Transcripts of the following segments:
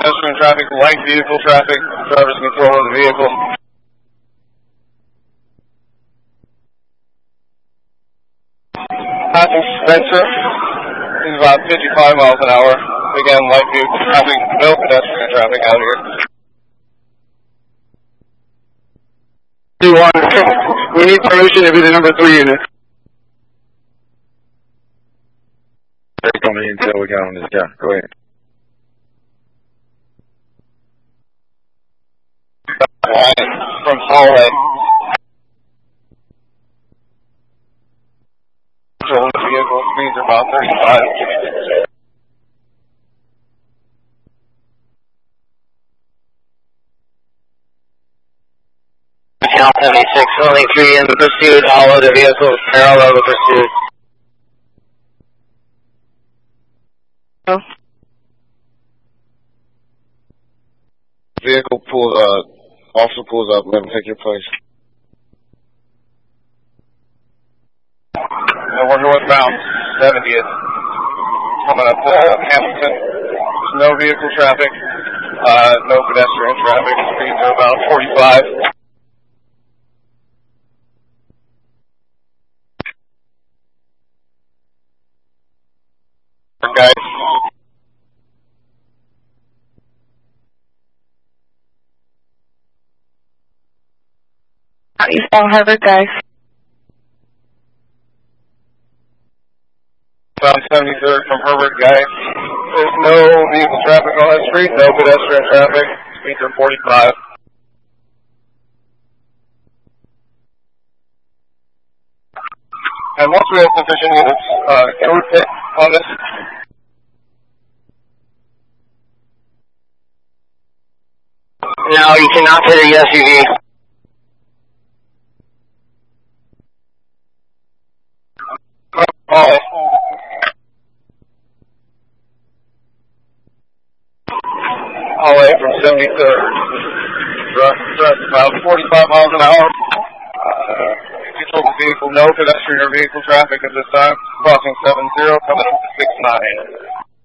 pedestrian traffic, light vehicle traffic, driver's control of the vehicle. Passing Spencer is about 55 miles an hour. Again, light vehicle traffic, no pedestrian traffic out here. We need permission to be the number 3 unit. They're coming in until we got on this guy. Go ahead. From Hallway. Control the vehicle speeds are about 35. Count 76, only 3 in pursuit. All other vehicles parallel to pursuit. Oh. Vehicle officer pulls up, let him take your place. And we're northbound 70th. Coming up Hamilton. There's no vehicle traffic, no pedestrian traffic. Speeds are about 45. Guys. How do you spell Harvard, guys? About 73rd from Harvard, guys. There's no vehicle traffic on that street, no pedestrian traffic. Speeds are 45. And once we have sufficient units, code pit on this. No, you cannot hit a SUV. Hallway from 73rd. Truck about 45 miles an hour. Control the vehicle, no pedestrian or vehicle traffic at this time. Crossing 70, coming up to 69.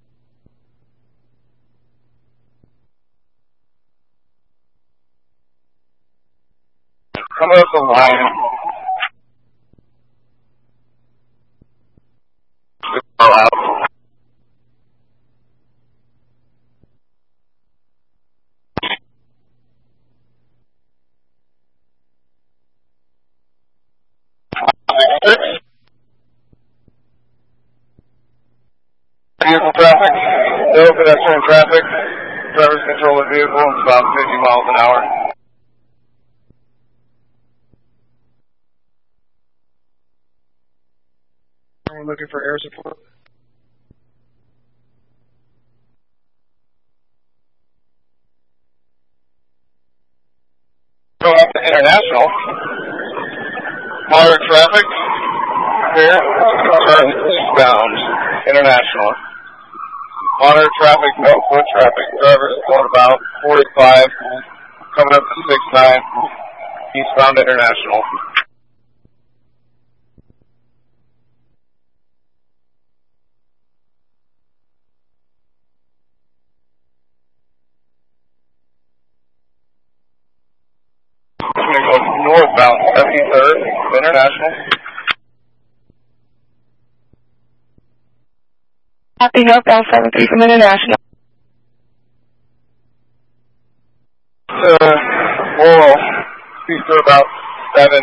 Coming up the line. All out. Vehicle traffic, no pedestrian traffic. Driver's control the vehicle, it's about 50 miles an hour. We're looking for air support. Go up to International. Moderate traffic. Here, turn eastbound. International. Moderate traffic, no foot traffic. Drivers going about 45, coming up to 69. Eastbound International. I'm going to go northbound 73rd, International. Happy northbound 73 from International. Laurel, speeds are about 70.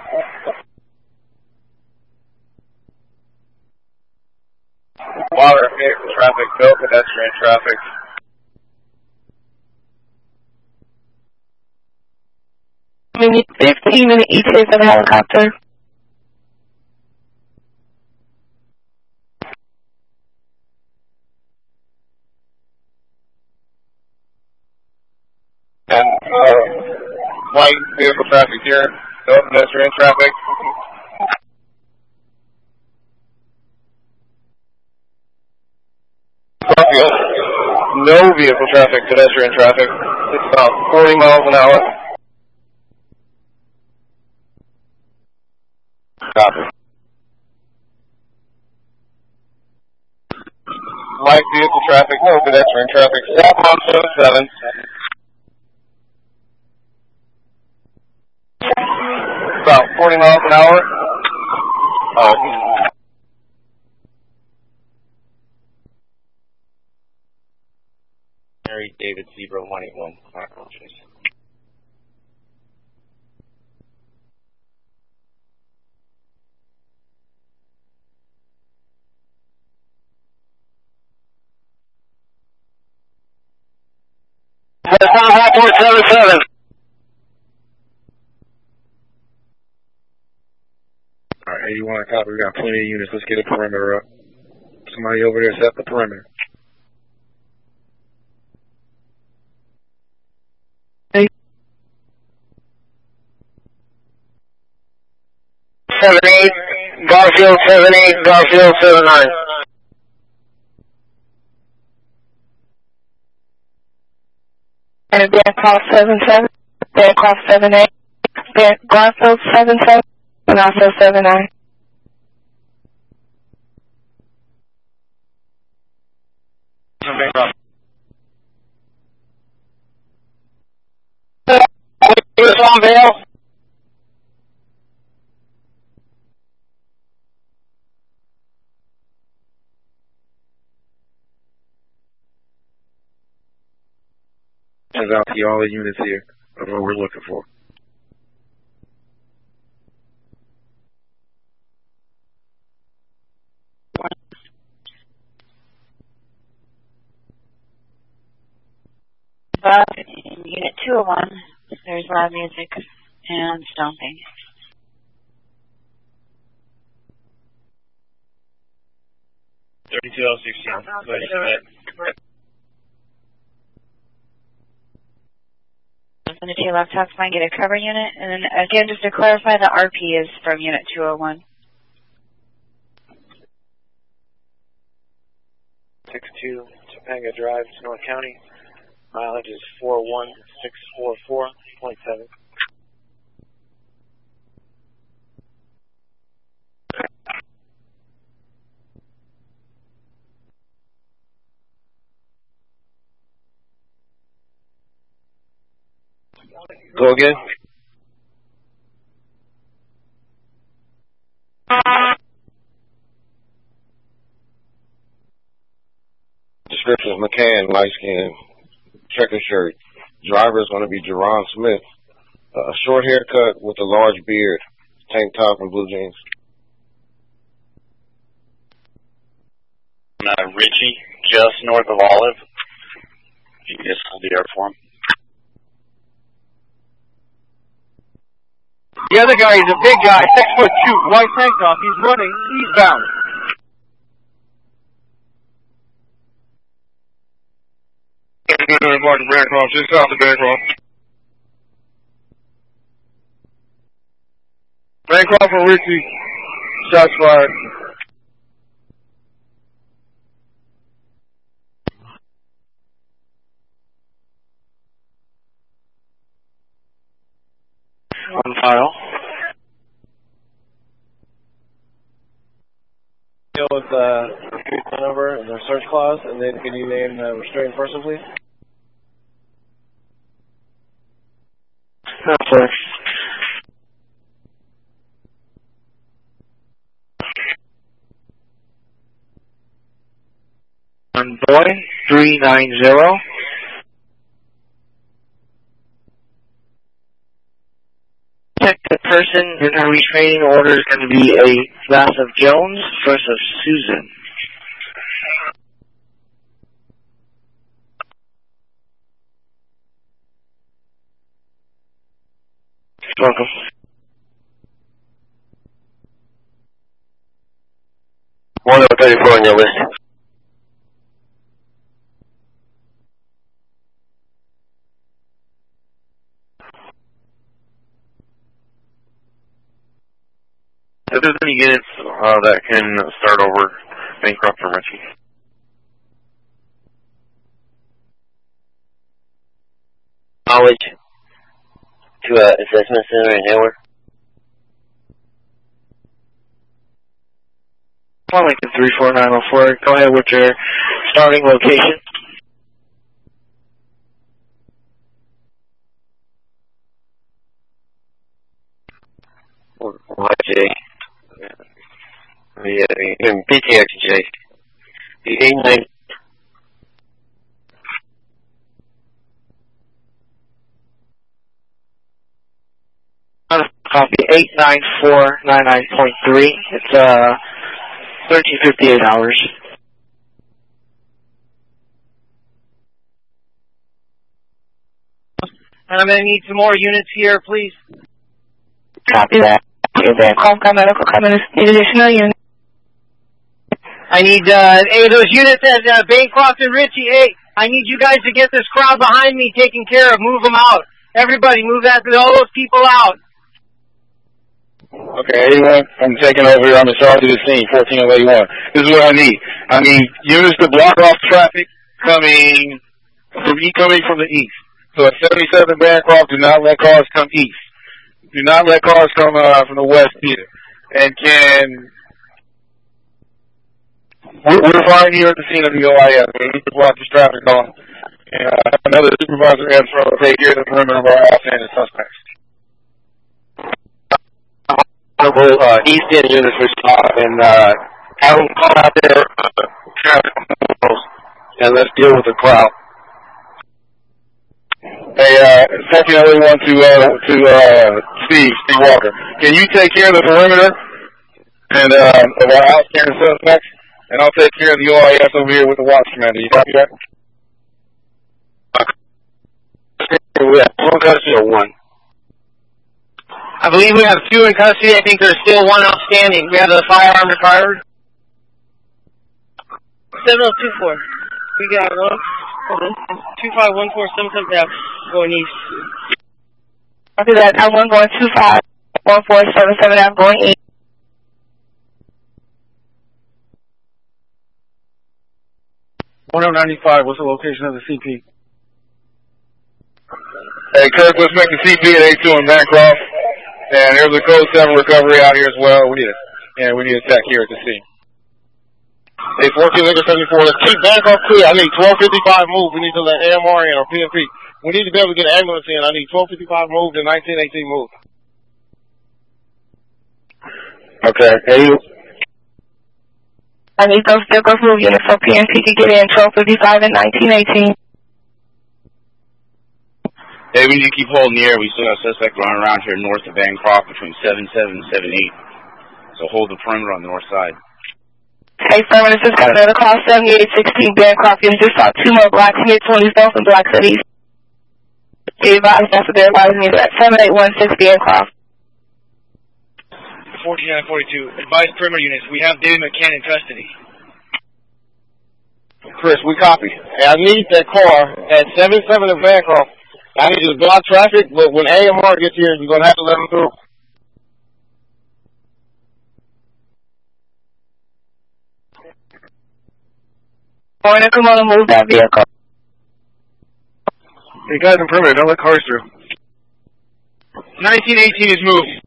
Moderate vehicle traffic, no pedestrian traffic. We need 15-minute ETAs of a helicopter. And light vehicle traffic here, no pedestrian traffic. No vehicle traffic, pedestrian traffic. It's about 40 miles an hour. Copy. light vehicle traffic, no pedestrian traffic. Stop on 77. About 40 miles an hour. Mary David Zebra 181. .77. Alright, 81 copy. We got plenty of units. Let's get a perimeter up. Somebody over there set the perimeter. Hey. 78, Garfield 78, Garfield 79. And Bancroft 77, Bancroft 78, Garfield 77, and also 79. Vale. Turns out to be all the units here of what we're looking for. In Unit 201, there's loud music and stomping. And if you left top might get a cover unit. And then again, just to clarify, the RP is from Unit 201. 62 Topanga Drive, North County. Mileage is 41644.7. Go again. Description: McCann, light skin, checker shirt. Driver is going to be Jerron Smith. A short haircut with a large beard, tank top and blue jeans. Richie, just north of Olive. You can just hold the air for him. The other guy is a big guy, 6'2", white tank top. He's running eastbound. Bancroft, just south of Bancroft. Bancroft and Richie, shots fired. On file. Deal with street phone number and their search clause, and then can you name the restraining person, please? Sir. Boy 390. The person in her restraining order is going to be a glass of Jones versus Susan. Welcome. One of 34 on your list. If there's any units that can start over Bancroft or Richie. Knowledge to assessment center in Hayward. Lincoln 34904. Go ahead with your starting location. YJ. PTXJ. The 89. Copy 89499.3. It's 1358 hours. And I'm going to need some more units here, please. Copy that. Bancroft got medical coming. Need additional units. I need, those units at Bancroft and Ritchie. Hey, I need you guys to get this crowd behind me taken care of. Move them out. Everybody, move all those people out. Okay, 81, I'm taking over here. I'm in charge of the scene, 14081. This is what I need. I need units to block off traffic coming from the east. So at 77 Bancroft, do not let cars come east. Do not let cars come from the west either. And we're fine here at the scene of the OIS. We need to block this traffic off. And another supervisor has to take care of the perimeter of our outstanding suspects. East End units respond and have them call out there traffic and let's deal with the crowd. Hey, second only one to Steve Walker. Can you take care of the perimeter and of our outstanding suspects? And I'll take care of the OIS over here with the watch commander. You copy that? We have one custody or one. I believe we have 2 in custody. I think there's still 1 outstanding. We have the firearm recovered. 7024. We got 251477 going east. After that, I'm going 251477. I'm going east. What's the location of the CP? Hey, Kirk, let's make the CP at 82 in Bancroft. And here's a code 7 recovery out here as well. We need a tech here at the scene. Hey, 14 Liquor 74, let's keep Bancroft clear. I need 1255 moved. We need to let AMR in or PMP. We need to be able to get an ambulance in. I need 1255 moved and 1918 moved. Okay, hey, I need those vehicles moved units so PNP to get in 1255 and 1918. Hey, we need to keep holding the air. We still got suspect running around here north of Bancroft between 77 and 78. So hold the perimeter on the north side. Hey, Affirmative, this got another call, 7816 Bancroft. You just saw 2 more blacks, mid-20s, both in Black Cities. Be advised, that's what they're advising me, that 7816 Bancroft. 14942. Advise perimeter units. We have David McCann in custody. Chris, we copy. Hey, I need that car at 77 in Bancroft. I need to block traffic, but when AMR gets here, you're going to have to let them through. Warner, come on and move that vehicle. Hey, guys in perimeter, don't let cars through. 1918 is moved.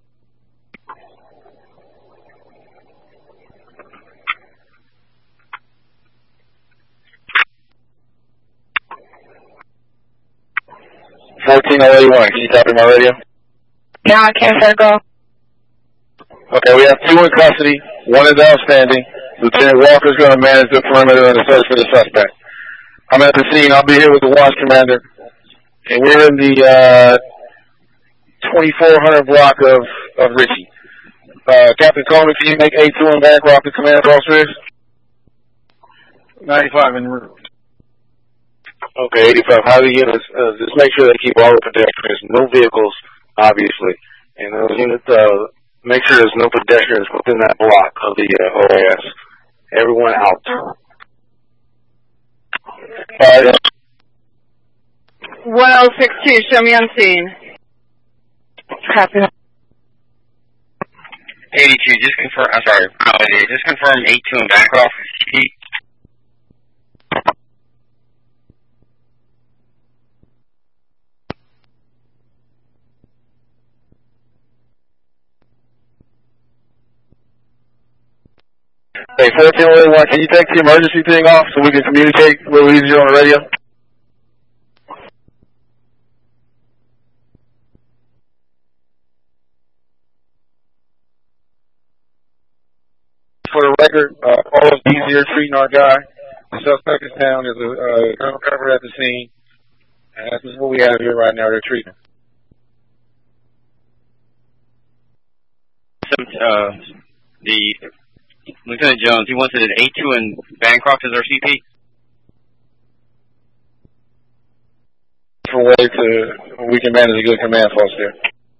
Can you copy my radio? Now I can't, sir, go. Okay, we have 2 in custody. 1 is outstanding. Lieutenant Walker's going to manage the perimeter and the search for the suspect. I'm at the scene. I'll be here with the watch commander. And we're in the 2400 block of Ritchie. Captain Coleman, can you make 82 in Bancroft to command across Ridge? 95 en route. Okay, 85. How do you get us? Just make sure they keep all the pedestrians, no vehicles, obviously. And those units, make sure there's no pedestrians within that block of the OAS. Everyone out. 1062, show me on scene. Copy. 82, just confirm, I'm sorry, just confirm 82 in Bancroft. Hey, 1401, can you take the emergency thing off so we can communicate a little easier on the radio? For the record, all of easier treating our guy. The suspect is down. There's a gun recovered at the scene. And this is what we have here right now. They're treating him. The Lieutenant Jones, he wants it at A2 and Bancroft as our CP. For a way to we can manage a good command force there.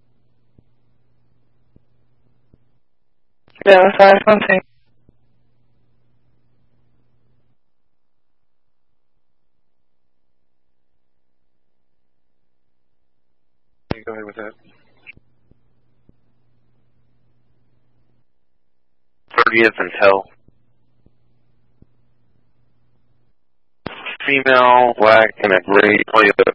Yeah, that's one thing. Go ahead with that. 30th and Tell. Female, black, and a gray 20th.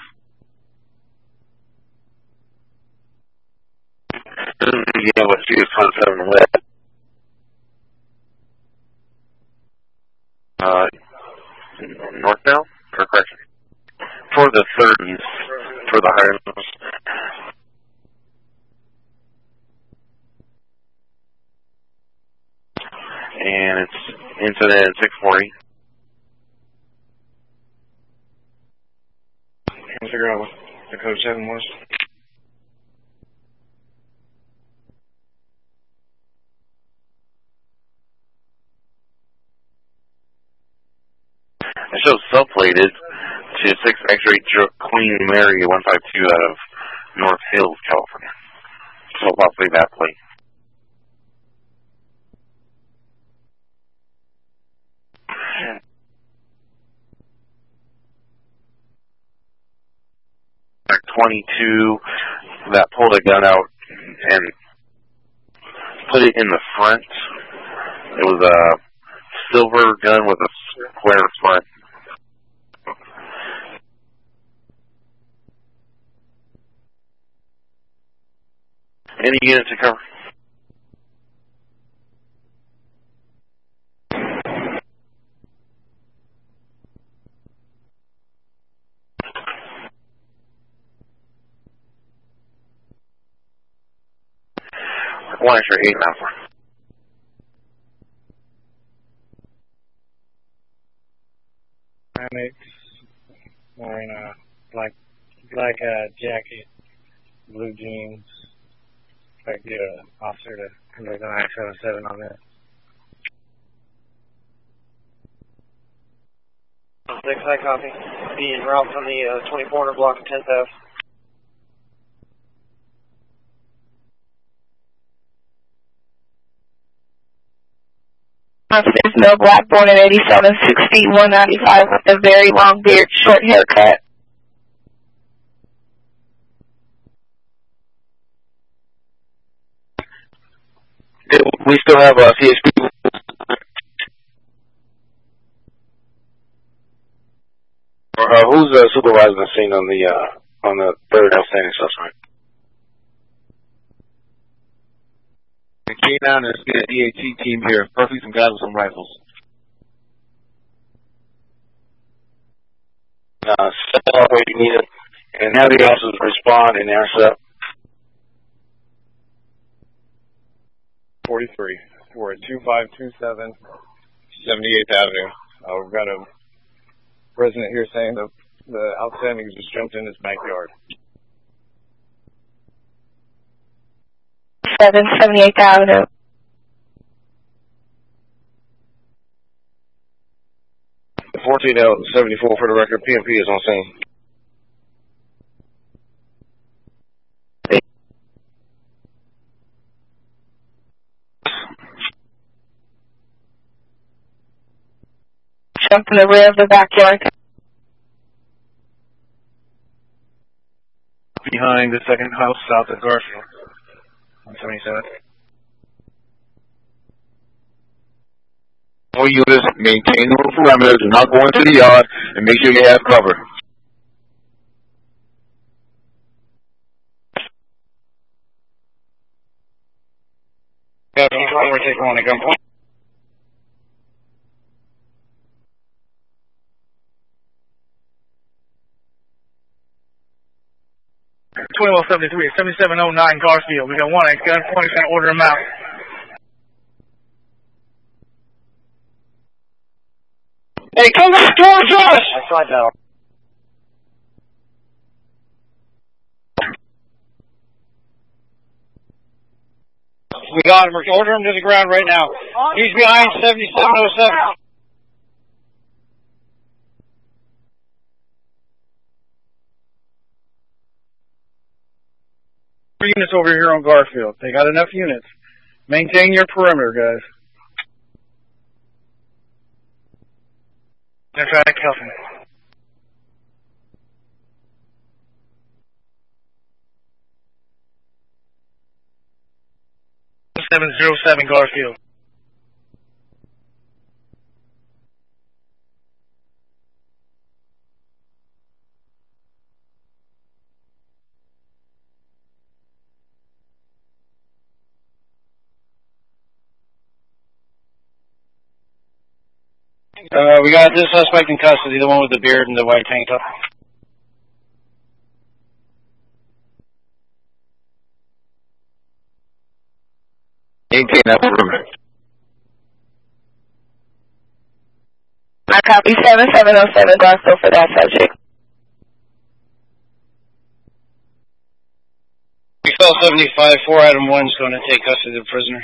Yeah, what she is 27 red. North now? Or correction? For the 30s. For the higher levels. And it's incident 640. Trying to figure out what the code 7 was. It shows subplated to 6 X-ray Queen Mary 152 out of North Hills, California. So possibly that plate. Like 22 that pulled a gun out and put it in the front. It was a silver gun with a square front. Any units to cover? One extra 8 Alpha. Primates wearing a black jacket, blue jeans. If I could get an officer to conduct an I-77 on that. Next high copy. Being route from the 2400 block of 10th Ave. There's no black, born in 87, 6 feet, 195, with a very long beard, short haircut. We still have CHP. Who's supervising the scene on the third outstanding suspect? The K9 is the DAT team here. Perfect, some guys with some rifles. Set up where you need it, and have the officers respond and intercept. 43. We're at 2527 78th Avenue. We've got a resident here saying that the outstanding just jumped in his backyard. 78th Avenue. The 14L74 for the record. PMP is on scene. Jumped in the rear of the backyard. Behind the second house south of Garfield. 177. All units, maintain the perimeter, do not go into the yard, and make sure you have cover. Yeah, we're taking on a gunpoint. 2173, 7709 Garfield. We got one at gunpoint, trying to order him out. Hey, come back towards us! I tried that. We got him. We're ordering him to the ground right now. He's behind 7707. Units over here on Garfield. They got enough units. Maintain your perimeter, guys. They're trying to cuff him. 707 Garfield. We got this suspect in custody, the one with the beard and the white tank top. Maintain that perimeter. I copy 7707 Garfield for that subject. We fell 75, 4 Item 1's going to take custody of the prisoner.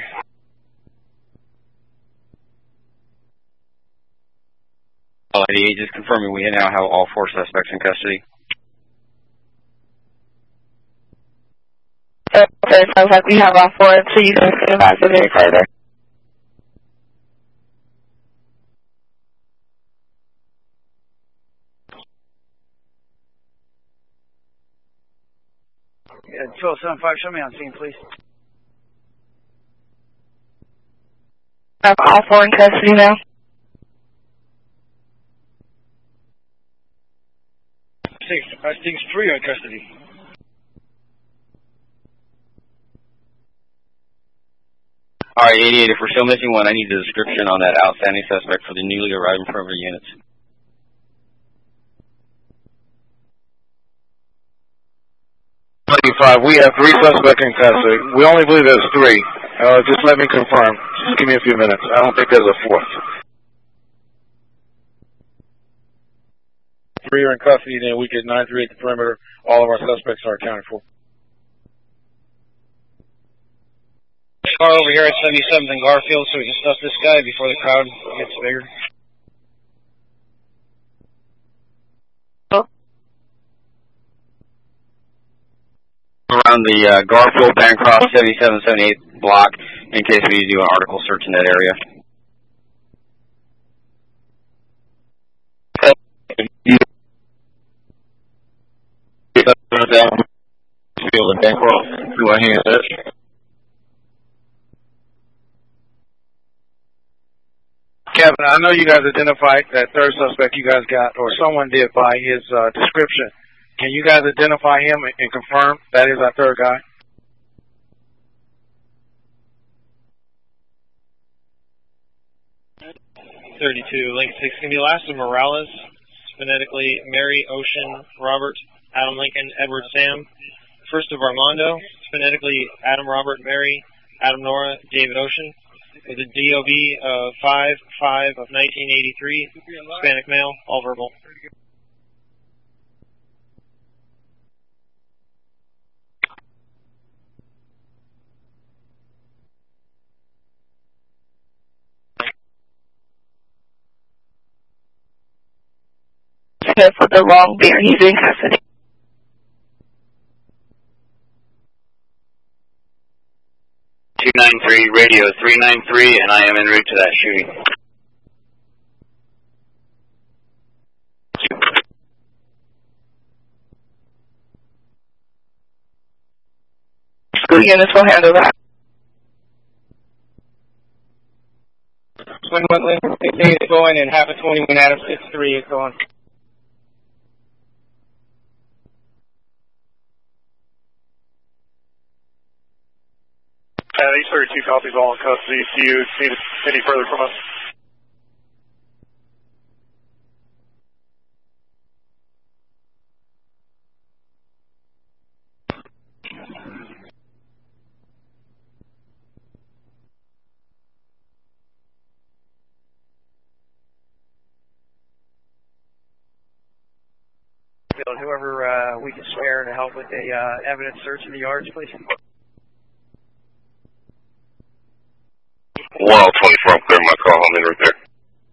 All 88, just confirming we now have all 4 suspects in custody. Okay, sounds like we have all 4, so you guys can advise it very further. Yeah, 1275, show me on scene, please. I have all 4 in custody now. I think 3 are in custody. Alright, 88, if we're still missing one, I need the description on that outstanding suspect for the newly arriving perimeter units. We have 3 suspects in custody. We only believe there's 3. Just let me confirm. Just give me a few minutes. I don't think there's a 4th. 3 are in custody, then we get 938 at the perimeter. All of our suspects are accounted for. Car over here at 77th and Garfield, so we can stuff this guy before the crowd gets bigger. Around the Garfield, Bancroft, 77, 78 block, in case we need to do an article search in that area. Kevin, I know you guys identified that third suspect you guys got, or someone did by his description. Can you guys identify him and confirm that is our third guy? Link 6 can be last of Morales, phonetically Mary, Ocean, Robert, Adam Lincoln, Edward Sam. First of Armando, phonetically Adam Robert Mary, Adam Nora, David Ocean. With a DOB of 5/5 of 1983, Hispanic male, all verbal. For the long beer, he's in custody. .293 radio 393, and I am en route to that shooting. School units will handle that. 21 Lincoln 16 is going, and half of 21 Adam 63 is going. These 32 copies all in custody. Do you need any further from us? Garfield. Whoever we can spare to help with the evidence search in the yards, please. 124, I'm clearing my call. I'm in right there.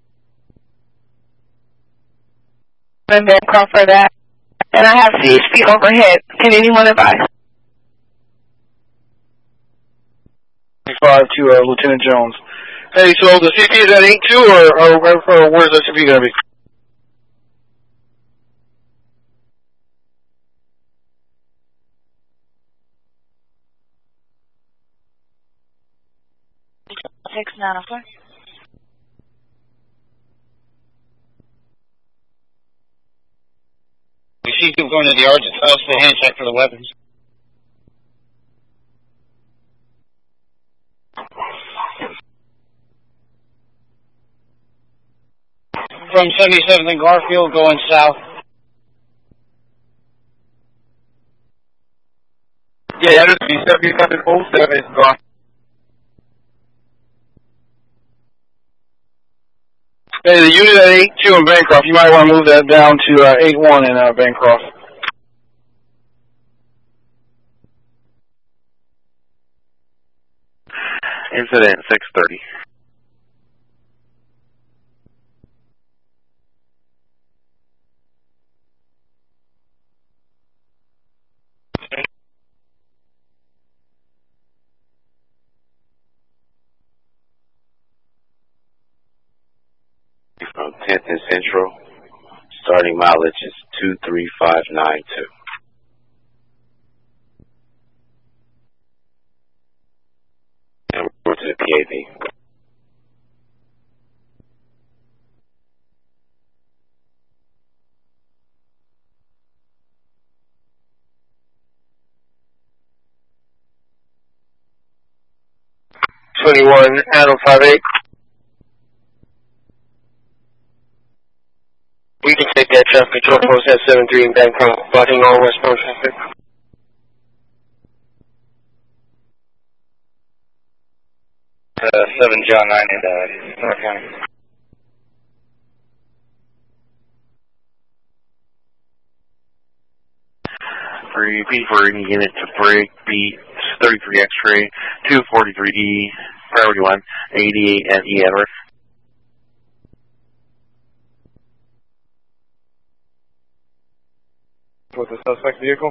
And Bancroft for that. And I have CHP overhead. Can anyone advise? 5 to Lieutenant Jones. Hey, so the CP is at 8-2, or where's the CP going to be? Six 904. We see people going to the yards. It's also the hand check for the weapons. From 77th and Garfield going south. Yeah, that is 7707 Garfield. Hey, the unit at 8-2 in Bancroft, you might want to move that down to 8-1 in Bancroft. Incident 630. From 10th and Central, starting mileage is 23592. And we're to the PAV. Adam 58. We can take that traffic control post at 73 in Bancroft, blocking all westbound traffic. Seven John 9 in North County. Repeat for any unit to break, beat 33 X-ray, 243D, priority 1, 88 at E. Edward. With the suspect vehicle.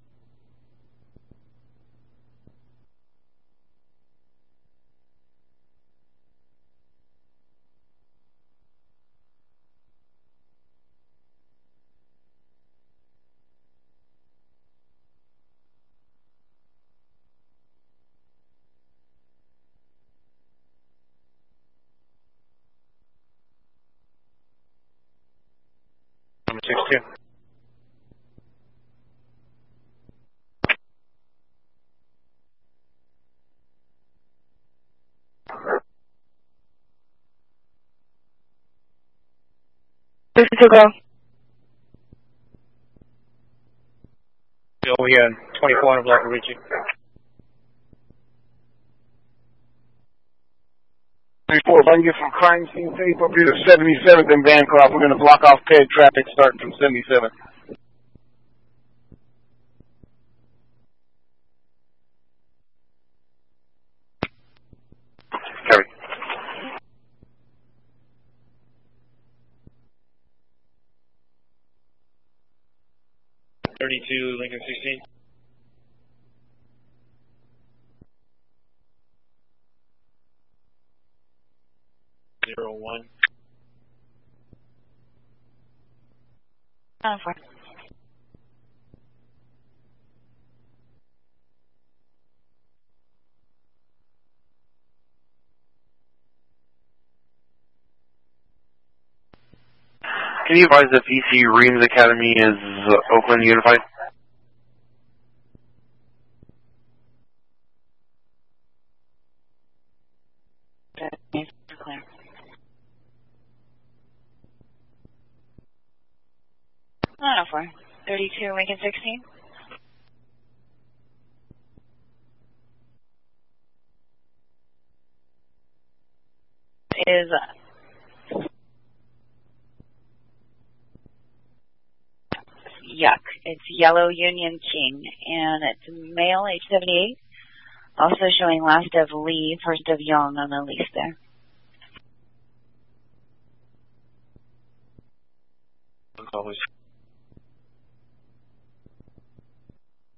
Number 62. This is to go. Bill, we had 24 on a block of Richie. 34, if I can get some crime scene tape up here to 77th in Bancroft, we're going to block off PEG traffic starting from 77th. Copy. Lincoln 16. Zero 1. 904. Can you advise if ECU Reams Academy is Oakland Unified? Clear. 904. 32 Lincoln 16. Is Yuck. It's Yellow Union King, and it's male, age 78. Also showing last of Lee, first of Young on the lease there. Always